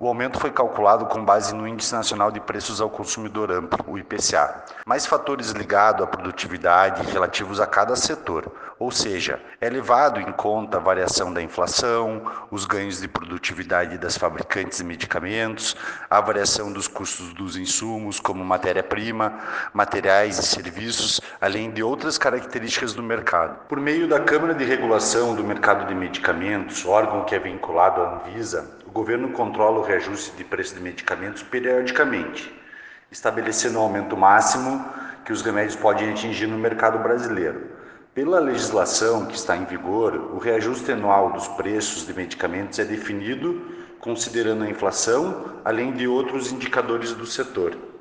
O aumento foi calculado com base no Índice Nacional de Preços ao Consumidor Amplo, o IPCA, mais fatores ligados à produtividade relativos a cada setor, ou seja, é levado em conta a variação da inflação, os ganhos de produtividade das fabricantes de medicamentos, a variação dos custos dos insumos, como matéria-prima, materiais e serviços, além de outras características do mercado. Por meio da Câmara de Regulação do Mercado de Medicamentos, órgão que é vinculado à Anvisa, o governo controla o reajuste de preço de medicamentos periodicamente, estabelecendo o aumento máximo que os remédios podem atingir no mercado brasileiro. Pela legislação que está em vigor, o reajuste anual dos preços de medicamentos é definido considerando a inflação, além de outros indicadores do setor.